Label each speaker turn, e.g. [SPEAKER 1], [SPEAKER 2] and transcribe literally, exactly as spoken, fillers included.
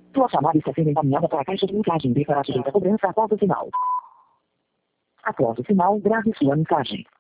[SPEAKER 1] Sua chamada está sendo encaminhada para a caixa de mensagem. Dê para a direita cobrança após o sinal. Após o sinal, grave sua mensagem.